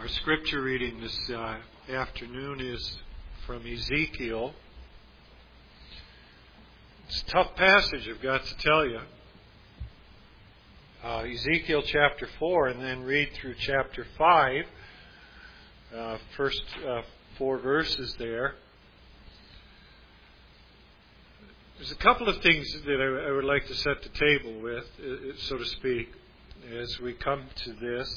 Our scripture reading this afternoon is from Ezekiel. It's a tough passage, I've got to tell you. Ezekiel chapter 4, and then read through chapter 5. First 4 verses there. There's a couple of things that I would like to set the table with, so to speak, as we come to this.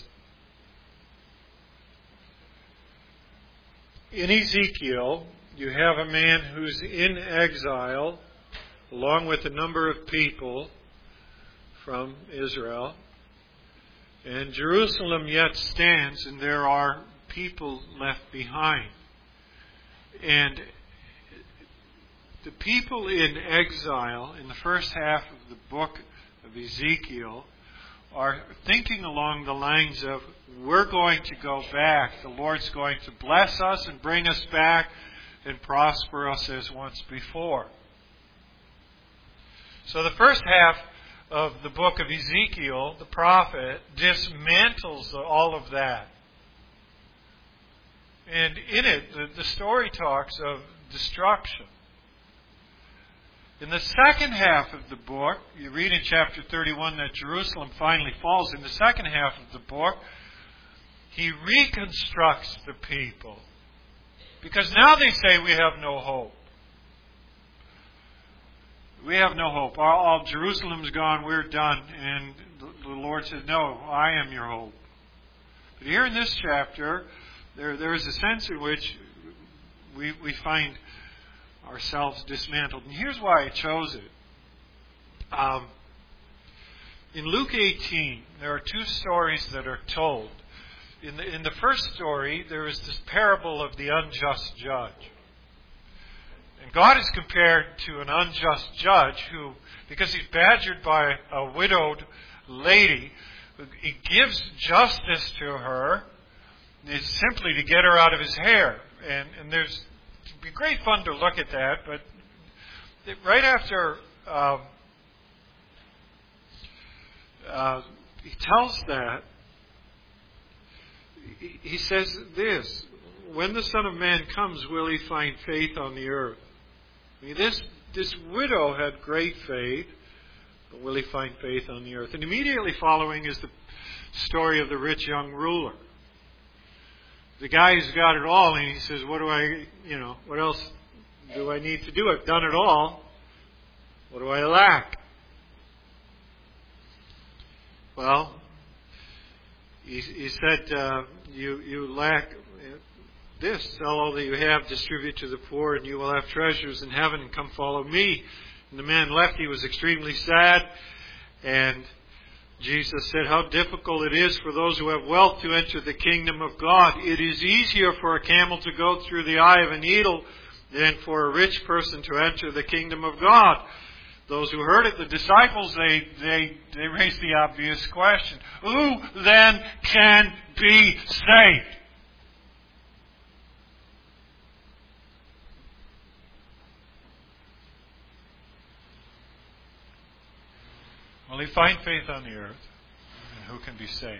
In Ezekiel, you have a man who's in exile, along with a number of people from Israel. And Jerusalem yet stands, and there are people left behind. And the people in exile, in the first half of the book of Ezekiel, are thinking along the lines of, we're going to go back. The Lord's going to bless us and bring us back and prosper us as once before. So the first half of the book of Ezekiel, the prophet, dismantles all of that. And in it, the story talks of destruction. In the second half of the book, you read in chapter 31 that Jerusalem finally falls. In the second half of the book, he reconstructs the people. Because now they say we have no hope. We have no hope. All Jerusalem's gone, we're done. And the Lord says, no, I am your hope. But here in this chapter, there is a sense in which we find ourselves dismantled. And here's why I chose it. In Luke 18, there are 2 stories that are told. In the first story, there is this parable of the unjust judge. And God is compared to an unjust judge who, because he's badgered by a widowed lady, he gives justice to her is simply to get her out of his hair. And there's it'd be great fun to look at that, but right after he tells that, he says this: when the Son of Man comes, will he find faith on the earth? I mean, this widow had great faith, but will he find faith on the earth? And immediately following is the story of the rich young ruler. The guy who's got it all, and he says, what else do I need to do? I've done it all. What do I lack? Well, he said, you lack this. Sell all that you have, distribute to the poor, and you will have treasures in heaven, and come follow me. And the man left. He was extremely sad. And Jesus said, how difficult it is for those who have wealth to enter the kingdom of God. It is easier for a camel to go through the eye of a needle than for a rich person to enter the kingdom of God. Those who heard it, the disciples, they raised the obvious question: who then can be saved? Will he find faith on the earth? And who can be saved?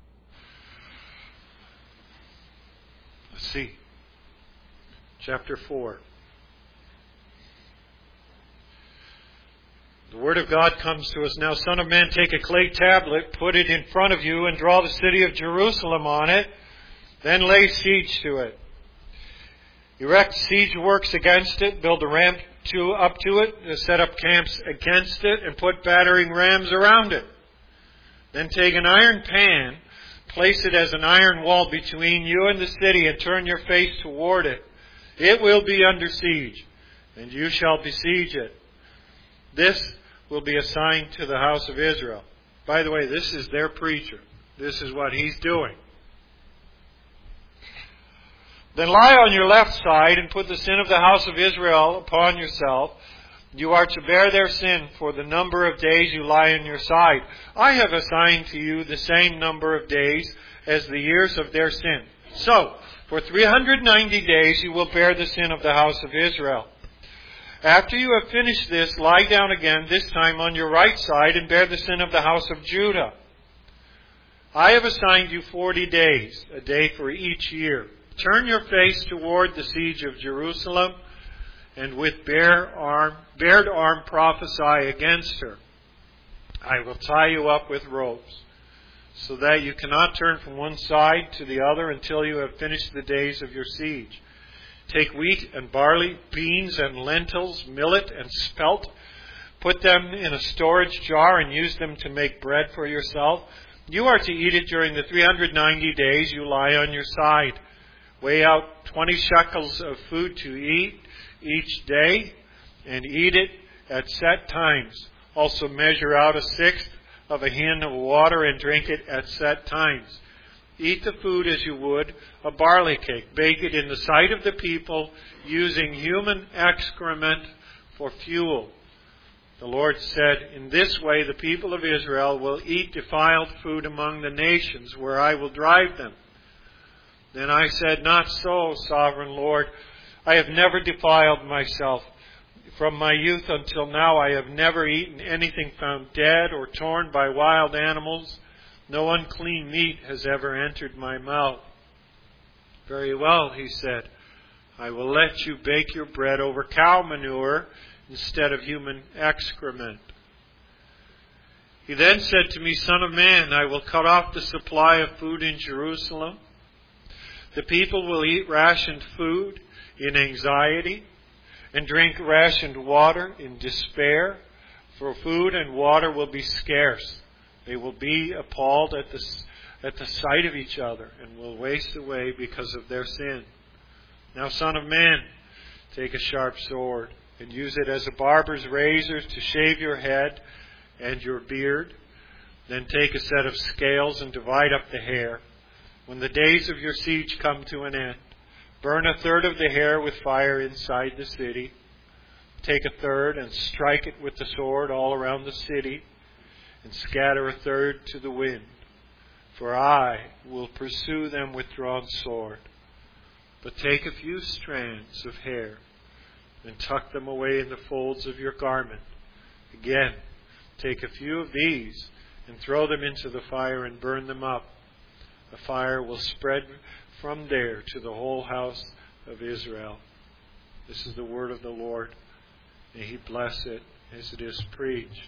Let's see. Chapter 4. The word of God comes to us now. Son of man, take a clay tablet, put it in front of you, and draw the city of Jerusalem on it. Then lay siege to it. Erect siege works against it. Build a ramp up to it, set up camps against it, and put battering rams around it. Then take an iron pan, place it as an iron wall between you and the city, and turn your face toward it. It will be under siege, and you shall besiege it. This will be a sign to the house of Israel. By the way, this is their preacher. This is what he's doing. Then lie on your left side and put the sin of the house of Israel upon yourself. You are to bear their sin for the number of days you lie on your side. I have assigned to you the same number of days as the years of their sin. So, for 390 days you will bear the sin of the house of Israel. After you have finished this, lie down again, this time on your right side, and bear the sin of the house of Judah. I have assigned you 40 days, a day for each year. Turn your face toward the siege of Jerusalem, and with bared arm prophesy against her. I will tie you up with ropes, so that you cannot turn from one side to the other until you have finished the days of your siege. Take wheat and barley, beans and lentils, millet and spelt. Put them in a storage jar and use them to make bread for yourself. You are to eat it during the 390 days you lie on your side. Weigh out 20 shekels of food to eat each day, and eat it at set times. Also measure out 1/6 of a hin of water and drink it at set times. Eat the food as you would a barley cake. Bake it in the sight of the people, using human excrement for fuel. The Lord said, in this way the people of Israel will eat defiled food among the nations where I will drive them. Then I said, not so, sovereign Lord. I have never defiled myself. From my youth until now I have never eaten anything found dead or torn by wild animals. No unclean meat has ever entered my mouth. Very well, he said. I will let you bake your bread over cow manure instead of human excrement. He then said to me, Son of man, I will cut off the supply of food in Jerusalem. The people will eat rationed food in anxiety and drink rationed water in despair, for food and water will be scarce. They will be appalled at the sight of each other and will waste away because of their sin. Now, Son of man, take a sharp sword and use it as a barber's razor to shave your head and your beard. Then take a set of scales and divide up the hair. When the days of your siege come to an end, burn 1/3 of the hair with fire inside the city. Take 1/3 and strike it with the sword all around the city, and scatter 1/3 to the wind. For I will pursue them with drawn sword. But take a few strands of hair and tuck them away in the folds of your garment. Again, take a few of these and throw them into the fire and burn them up. The fire will spread from there to the whole house of Israel. This is the word of the Lord. May He bless it as it is preached.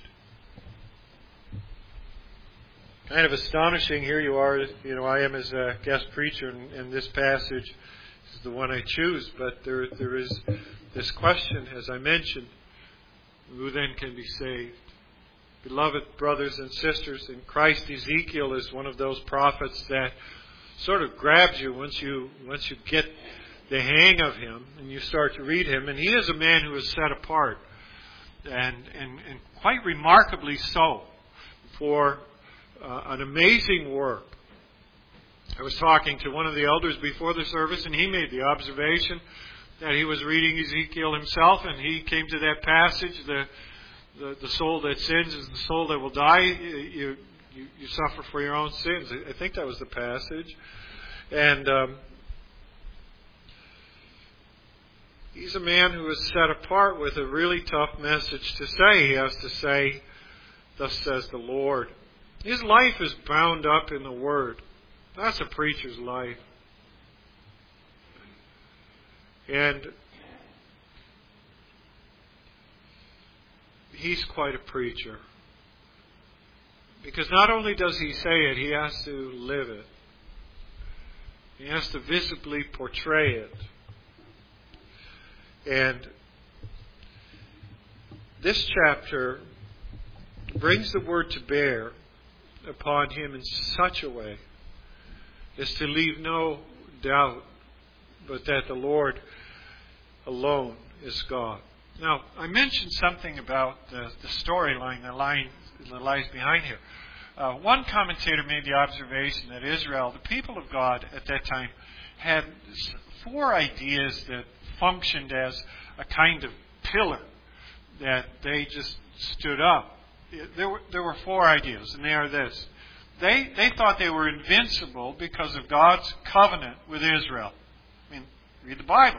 Kind of astonishing. Here you are. I am as a guest preacher, and this passage is the one I choose. But there is this question, as I mentioned, who then can be saved? Beloved brothers and sisters in Christ, Ezekiel is one of those prophets that sort of grabs you once you get the hang of him and you start to read him. And he is a man who is set apart, and quite remarkably so, for an amazing work. I was talking to one of the elders before the service, and he made the observation that he was reading Ezekiel himself, and he came to that passage, the soul that sins is the soul that will die. You suffer for your own sins. I think that was the passage. And he's a man who is set apart with a really tough message to say. He has to say, thus says the Lord. His life is bound up in the Word. That's a preacher's life. And he's quite a preacher. Because not only does he say it, he has to live it. He has to visibly portray it. And this chapter brings the Word to bear upon him in such a way as to leave no doubt but that the Lord alone is God. Now, I mentioned something about the storyline that lies behind here. One commentator made the observation that Israel, the people of God at that time, had 4 ideas that functioned as a kind of pillar that they just stood up. There were 4 ideas, and they are this. They thought they were invincible because of God's covenant with Israel. I mean, read the Bible.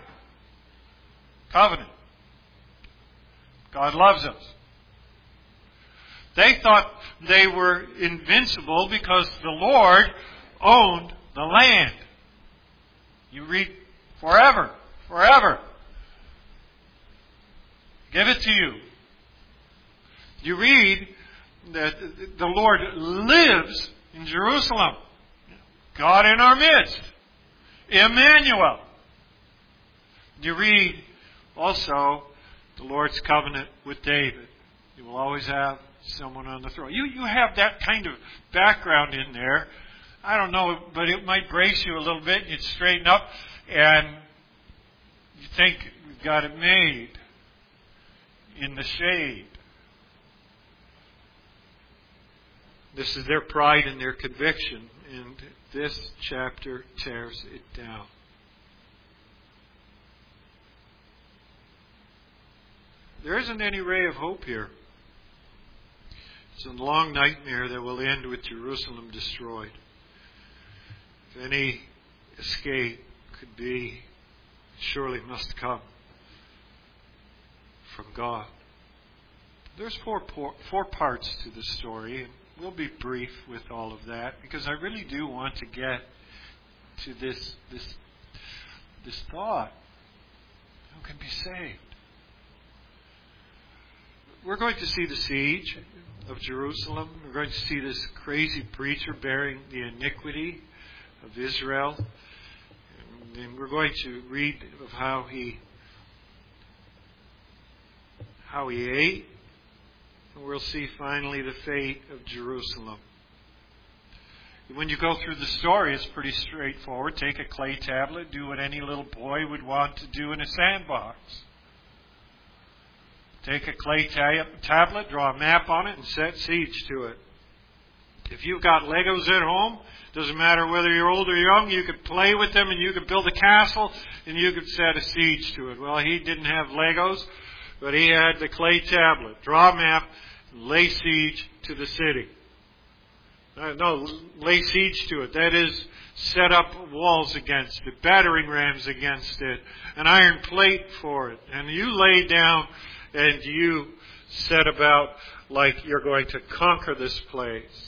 Covenant. God loves us. They thought they were invincible because the Lord owned the land. You read forever, forever. Give it to you. You read that the Lord lives in Jerusalem. God in our midst. Emmanuel. You read also the Lord's covenant with David. You will always have someone on the throne. You have that kind of background in there. I don't know, but it might brace you a little bit. You'd straighten up and you think we've got it made in the shade. This is their pride and their conviction, and this chapter tears it down. There isn't any ray of hope here. It's a long nightmare that will end with Jerusalem destroyed. If any escape could be, surely must come from God. There's four parts to the story, and we'll be brief with all of that because I really do want to get to this thought. Who can be saved? We're going to see the siege of Jerusalem. We're going to see this crazy preacher bearing the iniquity of Israel. And we're going to read of how he ate. And we'll see finally the fate of Jerusalem. When you go through the story, it's pretty straightforward. Take a clay tablet, do what any little boy would want to do in a sandbox. Take a clay tablet, draw a map on it, and set siege to it. If you've got Legos at home, doesn't matter whether you're old or young, you could play with them and you could build a castle and you could set a siege to it. Well, he didn't have Legos, but he had the clay tablet. Draw a map, lay siege to the city. Lay siege to it. That is, set up walls against it, battering rams against it, an iron plate for it. And you lay down and you set about like you're going to conquer this place.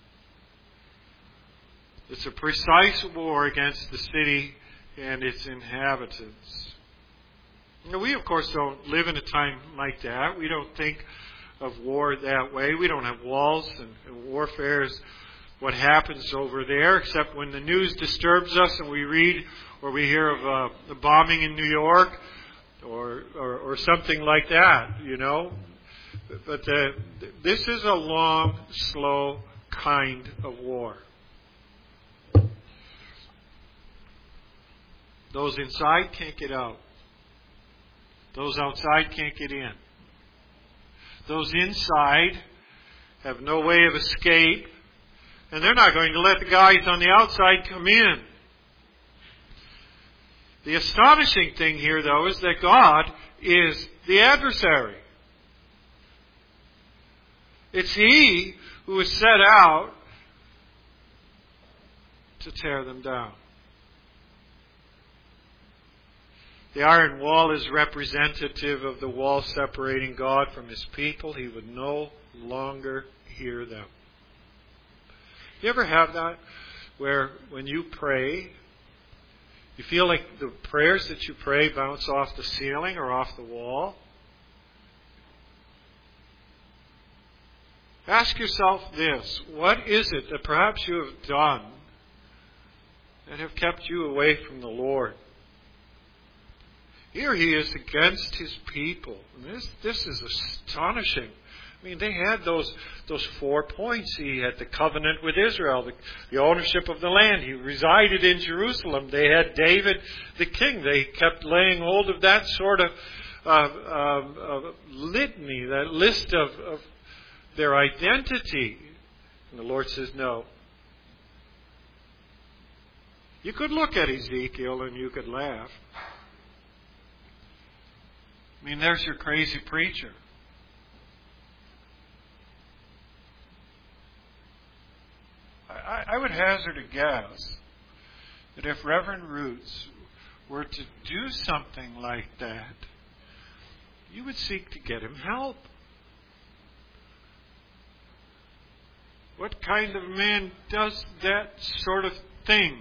It's a precise war against the city and its inhabitants. Now, we, of course, don't live in a time like that. We don't think of war that way. We don't have walls, and warfare is what happens over there, except when the news disturbs us and we read or we hear of a bombing in New York or something like that, you know. But this is a long, slow kind of war. Those inside can't get out. Those outside can't get in. Those inside have no way of escape, and they're not going to let the guys on the outside come in. The astonishing thing here, though, is that God is the adversary. It's He who is set out to tear them down. The iron wall is representative of the wall separating God from His people. He would no longer hear them. You ever have that where when you pray, you feel like the prayers that you pray bounce off the ceiling or off the wall? Ask yourself this. What is it that perhaps you have done that have kept you away from the Lord? Here He is against His people. And this is astonishing. I mean, they had those 4 points. He had the covenant with Israel, the ownership of the land. He resided in Jerusalem. They had David the king. They kept laying hold of that sort of litany, that list of their identity. And the Lord says, no. You could look at Ezekiel and you could laugh. I mean, there's your crazy preacher. I would hazard a guess that if Reverend Roots were to do something like that, you would seek to get him help. What kind of man does that sort of thing?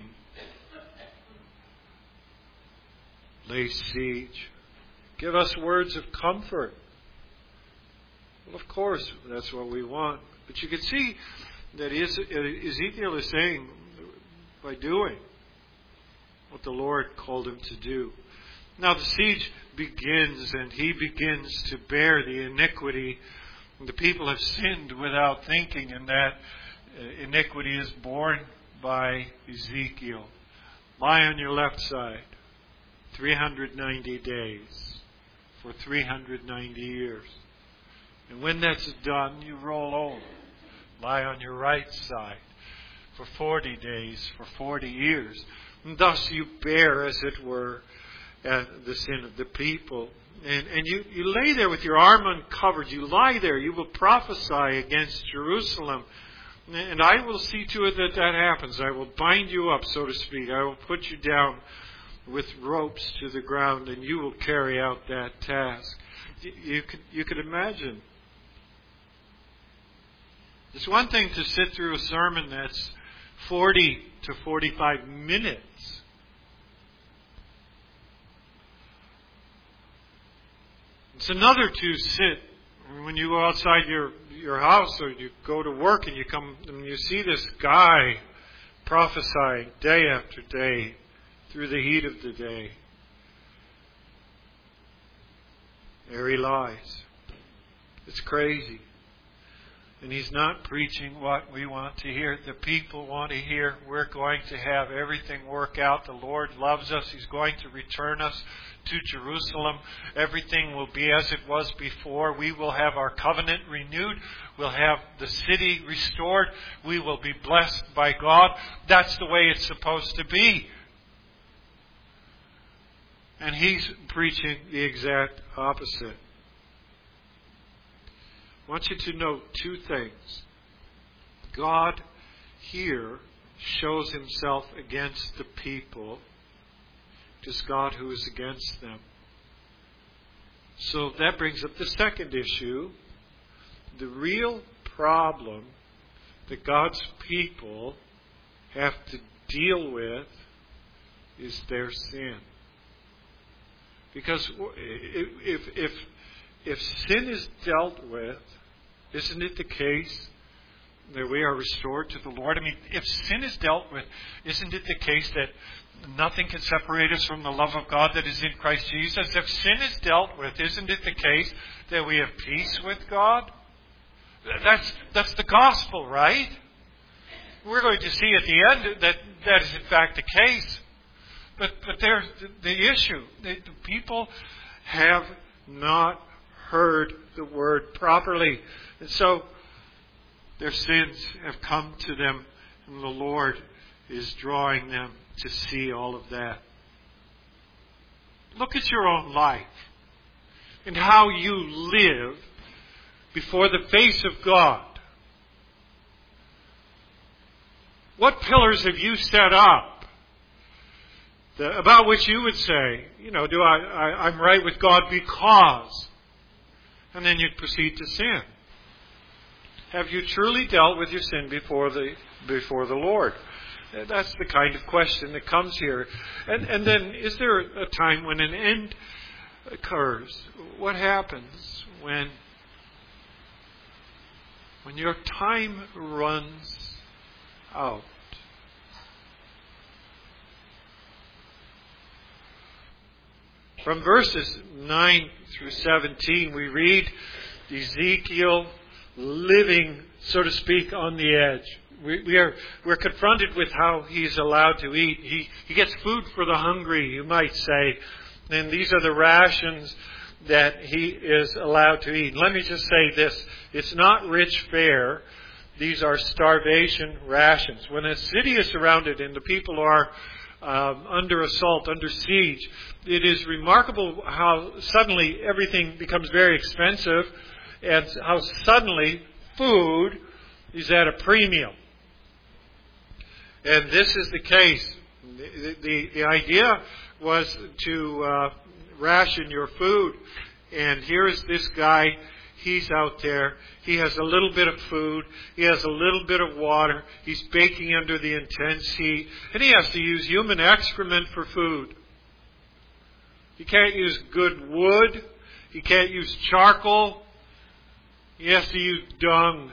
Lay siege. Give us words of comfort. Well, of course, that's what we want. But you can see that Ezekiel is saying, by doing what the Lord called him to do. Now the siege begins, and he begins to bear the iniquity. The people have sinned without thinking, and that iniquity is borne by Ezekiel. Lie on your left side, 390 days, for 390 years. And when that's done, you roll over. Lie on your right side for 40 days, for 40 years. And thus you bear, as it were, the sin of the people. And you lay there with your arm uncovered. You lie there. You will prophesy against Jerusalem. And I will see to it that that happens. I will bind you up, so to speak. I will put you down with ropes to the ground, and you will carry out that task. You could imagine. It's one thing to sit through a sermon that's 40 to 45 minutes. It's another to sit when you go outside your house, or you go to work and you come and you see this guy prophesying day after day through the heat of the day. There he lies. It's crazy. And he's not preaching what we want to hear. The people want to hear. We're going to have everything work out. The Lord loves us. He's going to return us to Jerusalem. Everything will be as it was before. We will have our covenant renewed. We'll have the city restored. We will be blessed by God. That's the way it's supposed to be. And he's preaching the exact opposite. I want you to note two things. God here shows himself against the people. It is God who is against them. So that brings up the second issue. The real problem that God's people have to deal with is their sin. Because if sin is dealt with, isn't it the case that we are restored to the Lord? I mean, if sin is dealt with, isn't it the case that nothing can separate us from the love of God that is in Christ Jesus? If sin is dealt with, isn't it the case that we have peace with God? That's the gospel, right? We're going to see at the end that is in fact the case. But there's the issue. The people have not heard the word properly. And so their sins have come to them, and the Lord is drawing them to see all of that. Look at your own life and how you live before the face of God. What pillars have you set up about which you would say, I'm right with God because, and then you'd proceed to sin? Have you truly dealt with your sin before the Lord? That's the kind of question that comes here. And then, is there a time when an end occurs? What happens when your time runs out? From verses 9 through 17, we read Ezekiel living, so to speak, on the edge. We're confronted with how he's allowed to eat. He gets food for the hungry, you might say. And these are the rations that he is allowed to eat. Let me just say this. It's not rich fare. These are starvation rations. When a city is surrounded and the people are under assault, under siege, it is remarkable how suddenly everything becomes very expensive and how suddenly food is at a premium. And this is the case. The idea was to ration your food. And here is this guy. he's out there. He has a little bit of food. He has a little bit of water. He's baking under the intense heat. And he has to use human excrement for food. He can't use good wood. He can't use charcoal. He has to use dung.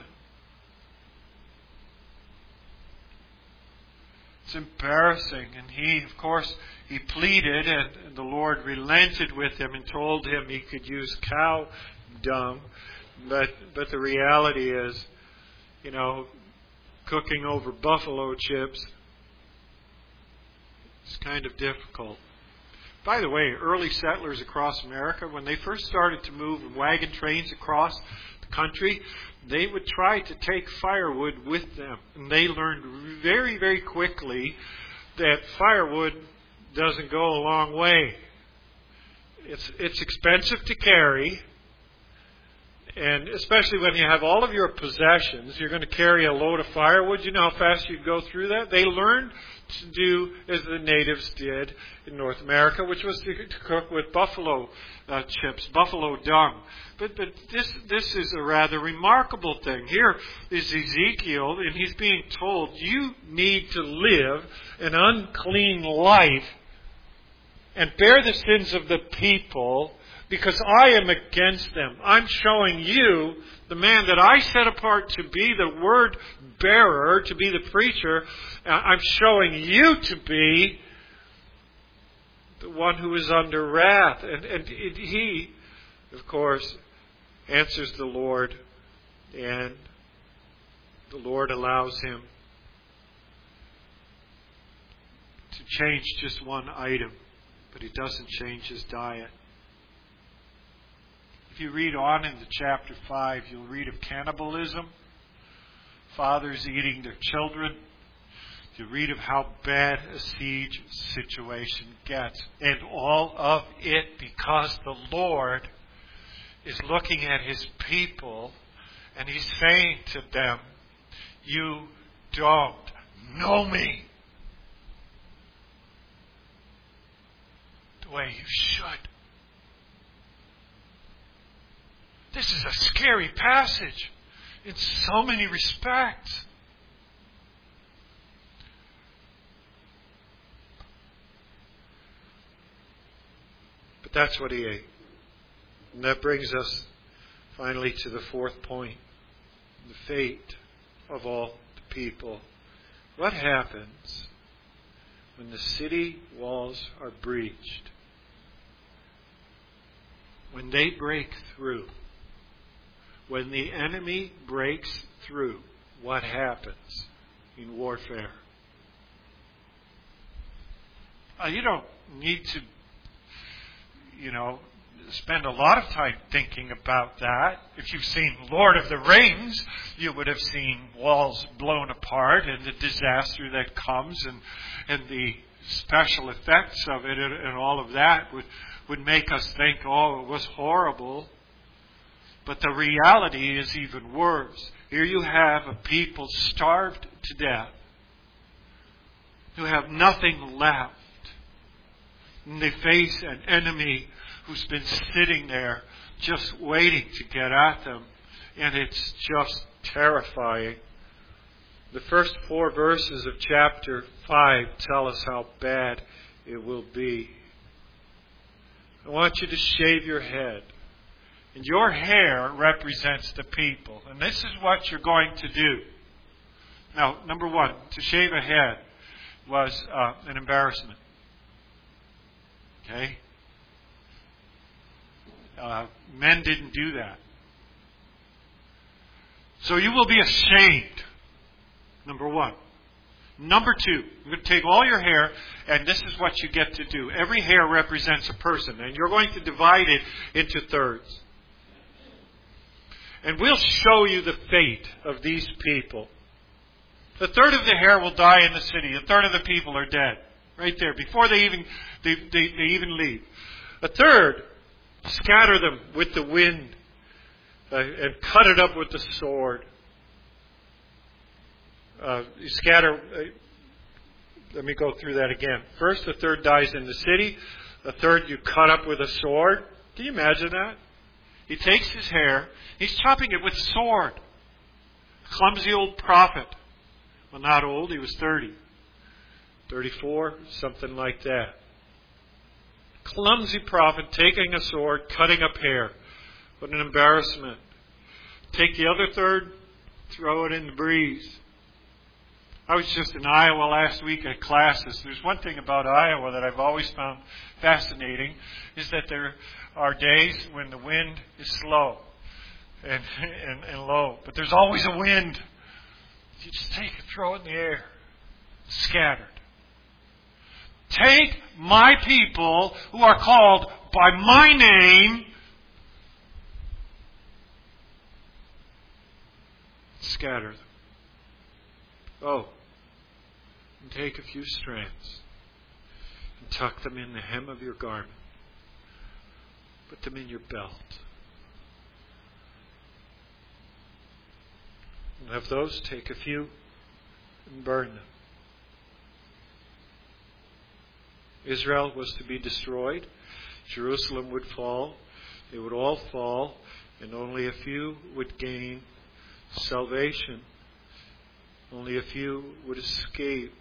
It's embarrassing. And he, of course, he pleaded, and the Lord relented with him and told him he could use cow dung. But the reality is, cooking over buffalo chips is kind of difficult. By the way, early settlers across America, when they first started to move wagon trains across the country, they would try to take firewood with them. And they learned very, very quickly that firewood doesn't go a long way. It's expensive to carry. And especially when you have all of your possessions, you're going to carry a load of firewood. You know how fast you'd go through that? They learned to do as the natives did in North America, which was to cook with buffalo chips, buffalo dung. But this is a rather remarkable thing. Here is Ezekiel, and he's being told, you need to live an unclean life and bear the sins of the people, because I am against them. I'm showing you, the man that I set apart to be the word bearer, to be the preacher, I'm showing you to be the one who is under wrath. And he, of course, answers the Lord, and the Lord allows him to change just one item, but he doesn't change his diet. If you read on into chapter 5, you'll read of cannibalism, fathers eating their children. You read of how bad a siege situation gets. And all of it because the Lord is looking at His people and He's saying to them, you don't know me the way you should. This is a scary passage in so many respects. But that's what he ate. And that brings us finally to the fourth point, the fate of all the people. What happens when the city walls are breached? When they break through? When the enemy breaks through, what happens in warfare? You don't need to, spend a lot of time thinking about that. If you've seen Lord of the Rings, you would have seen walls blown apart and the disaster that comes and the special effects of it and all of that would make us think, oh, it was horrible. But the reality is even worse. Here you have a people starved to death, who have nothing left. And they face an enemy who's been sitting there just waiting to get at them. And it's just terrifying. The first 4 verses of chapter 5 tell us how bad it will be. I want you to shave your head. And your hair represents the people. And this is what you're going to do. Now, number 1, to shave a head was an embarrassment. Okay? Men didn't do that. So you will be ashamed. Number 1. Number 2, I'm going to take all your hair, and this is what you get to do. Every hair represents a person, and you're going to divide it into thirds. And we'll show you the fate of these people. A third of the hair will die in the city. A third of the people are dead. Right there, before they even leave. A third, scatter them with the wind and cut it up with the sword. You scatter. Let me go through that again. First, a third dies in the city. A third you cut up with a sword. Can you imagine that? He takes his hair, he's chopping it with a sword. Clumsy old prophet. Well, not old, he was 30. 34, something like that. Clumsy prophet taking a sword, cutting up hair. What an embarrassment. Take the other third, throw it in the breeze. I was just in Iowa last week at classes. There's one thing about Iowa that I've always found fascinating, is that there are days when the wind is slow and low. But there's always a wind. You just take it, throw it in the air. Scattered. Take my people who are called by my name, scatter them. Oh, and take a few strands and tuck them in the hem of your garment. Put them in your belt. And of those, take a few and burn them. Israel was to be destroyed. Jerusalem would fall. They would all fall, and only a few would gain salvation. Only a few would escape.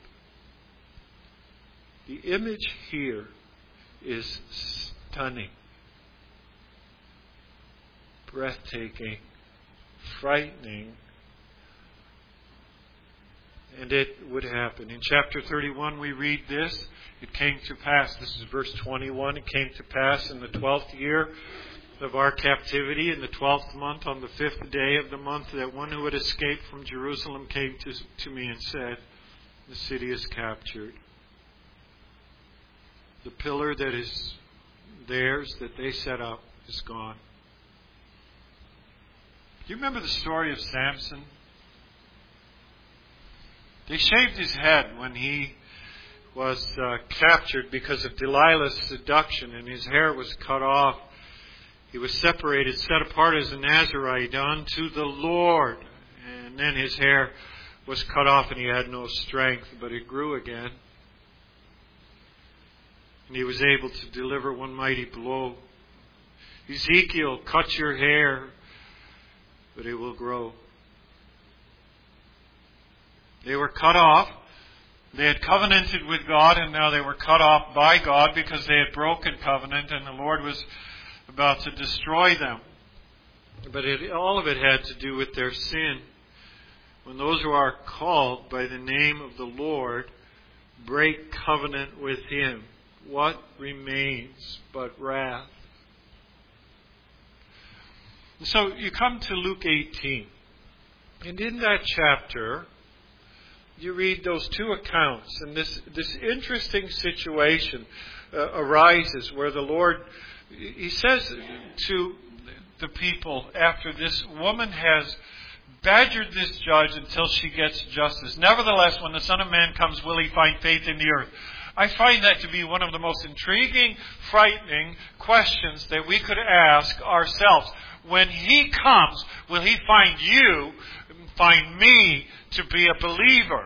The image here is stunning, breathtaking, frightening, and it would happen. In chapter 31 we read this. It came to pass, this is verse 21, it came to pass in the 12th year of our captivity, in the 12th month, on the 5th day of the month, that one who had escaped from Jerusalem came to me and said, the city is captured. The pillar that is theirs, that they set up, is gone. Do you remember the story of Samson? They shaved his head when he was captured because of Delilah's seduction, and his hair was cut off. He was separated, set apart as a Nazirite unto the Lord. And then his hair was cut off and he had no strength, but it grew again. And he was able to deliver one mighty blow. Ezekiel, cut your hair, but it will grow. They were cut off. They had covenanted with God, and now they were cut off by God because they had broken covenant, and the Lord was about to destroy them. But all of it had to do with their sin. When those who are called by the name of the Lord break covenant with Him, what remains but wrath? So you come to Luke 18, and in that chapter you read those two accounts, and this interesting situation arises where the Lord, He says to the people, after this woman has badgered this judge until she gets justice, nevertheless, when the Son of Man comes, will He find faith in the earth? I find that to be one of the most intriguing, frightening questions that we could ask ourselves. When He comes, will He find you, find me to be a believer?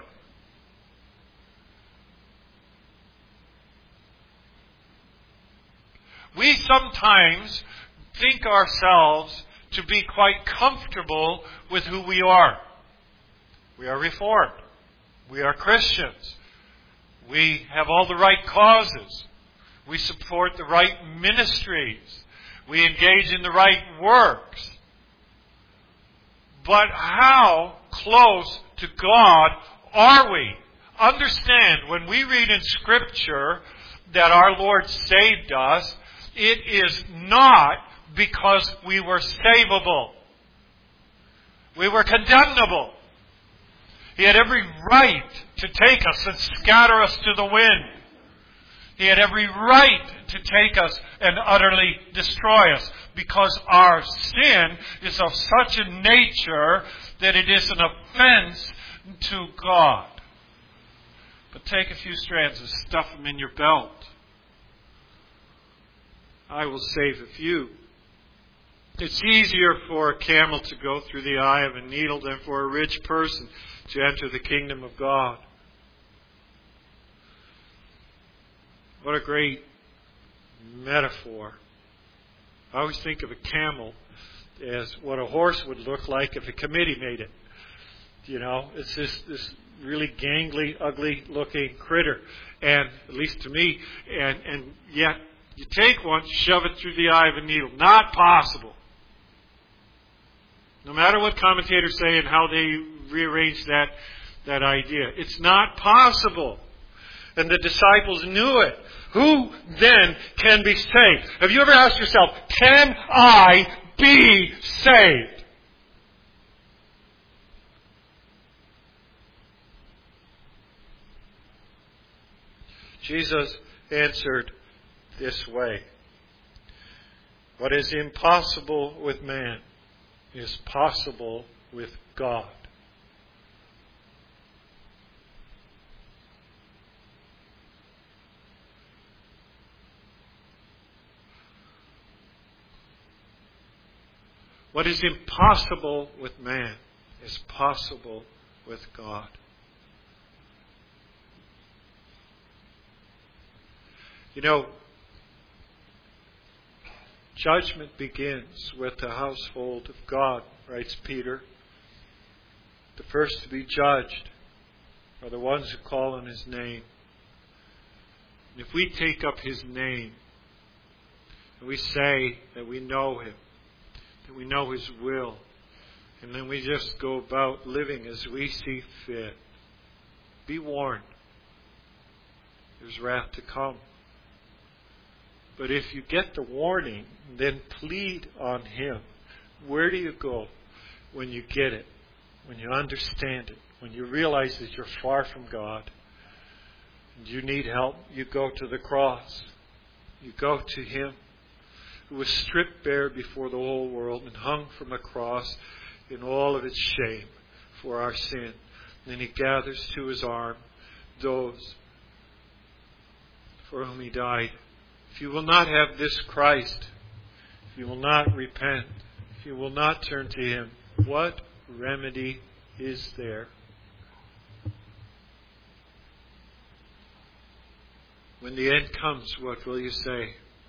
We sometimes think ourselves to be quite comfortable with who we are. We are Reformed. We are Christians. We have all the right causes. We support the right ministries. We engage in the right works. But how close to God are we? Understand, when we read in Scripture that our Lord saved us, it is not because we were savable. We were condemnable. He had every right to take us and scatter us to the wind. He had every right to take us and utterly destroy us, because our sin is of such a nature that it is an offense to God. But take a few strands and stuff them in your belt. I will save a few. It's easier for a camel to go through the eye of a needle than for a rich person to enter the kingdom of God. What a great metaphor. I always think of a camel as what a horse would look like if a committee made it. It's this really gangly, ugly-looking critter, and at least to me, and yet you take one, shove it through the eye of a needle. Not possible. No matter what commentators say and how they rearrange that idea, it's not possible. And the disciples knew it. Who then can be saved? Have you ever asked yourself, can I be saved? Jesus answered this way. What is impossible with man is possible with God. What is impossible with man is possible with God. Judgment begins with the household of God, writes Peter. The first to be judged are the ones who call on His name. And if we take up His name and we say that we know Him, that we know His will, and then we just go about living as we see fit, be warned. There's wrath to come. But if you get the warning, then plead on Him. Where do you go when you get it? When you understand it? When you realize that you're far from God and you need help? You go to the cross. You go to Him who was stripped bare before the whole world and hung from a cross in all of its shame for our sin. And then He gathers to His arm those for whom He died. If you will not have this Christ, if you will not repent, if you will not turn to Him, what remedy is there? When the end comes, what will you say?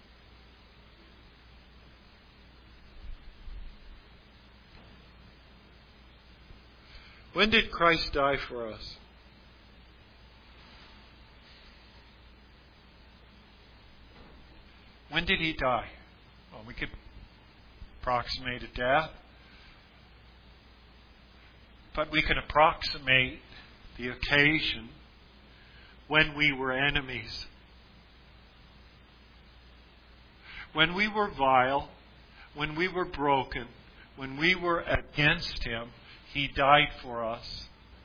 When did Christ die for us? When did He die? Well, we could approximate a death, but we could approximate the occasion when we were enemies. When we were vile, when we were broken, when we were against Him, He died for us.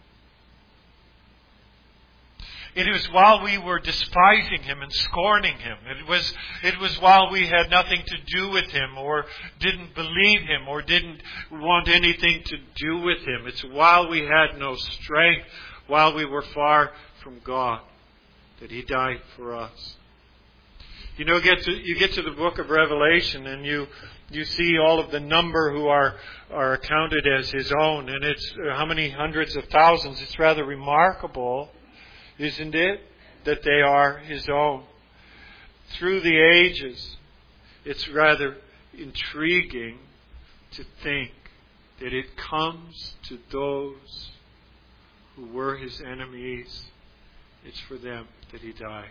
It was while we were despising Him and scorning Him. It was while we had nothing to do with Him or didn't believe Him or didn't want anything to do with Him. It's while we had no strength, while we were far from God, that He died for us. You get to the book of Revelation and you see all of the number who are accounted as His own, and it's how many hundreds of thousands. It's rather remarkable, isn't it, that they are His own. Through the ages, it's rather intriguing to think that it comes to those who were His enemies. It's for them that He died.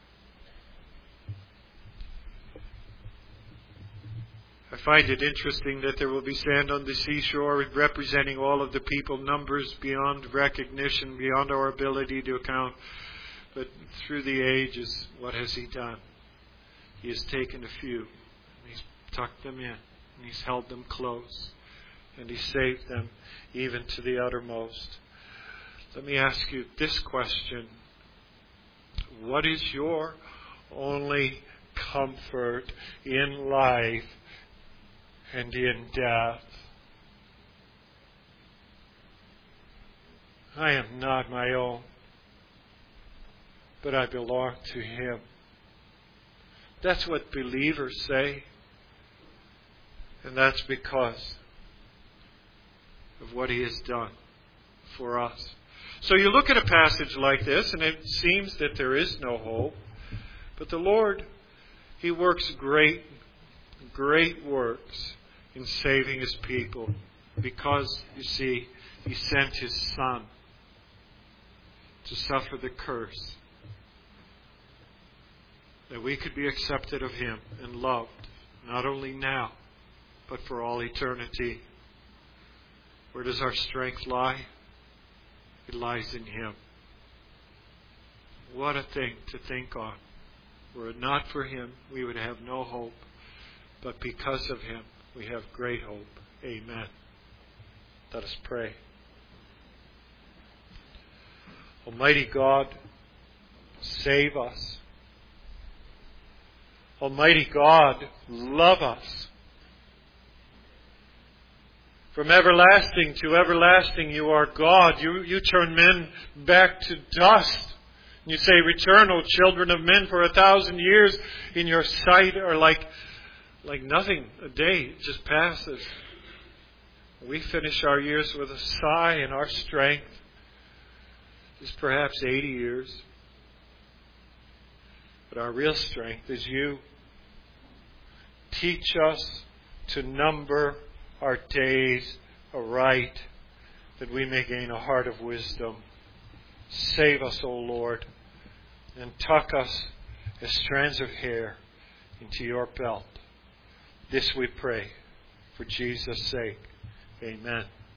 I find it interesting that there will be sand on the seashore representing all of the people, numbers beyond recognition, beyond our ability to account. But through the ages, what has He done? He has taken a few, and He's tucked them in, and He's held them close, and He saved them even to the uttermost. Let me ask you this question. What is your only comfort in life and in death? I am not my own, but I belong to Him. That's what believers say. And that's because of what He has done for us. So you look at a passage like this, and it seems that there is no hope. But the Lord, He works great works in saving His people. Because, you see, He sent His Son to suffer the curse, that we could be accepted of Him and loved, not only now, but for all eternity. Where does our strength lie? It lies in Him. What a thing to think on. Were it not for Him, we would have no hope. But because of Him, we have great hope. Amen. Let us pray. Almighty God, save us. Almighty God, love us. From everlasting to everlasting, you are God. You turn men back to dust. You say, return, O children of men, for 1,000 years in your sight are like nothing. A day just passes. We finish our years with a sigh, and our strength is perhaps 80 years. But our real strength is you. Teach us to number our days aright, that we may gain a heart of wisdom. Save us, O Lord, and tuck us as strands of hair into your belt. This we pray for Jesus' sake. Amen.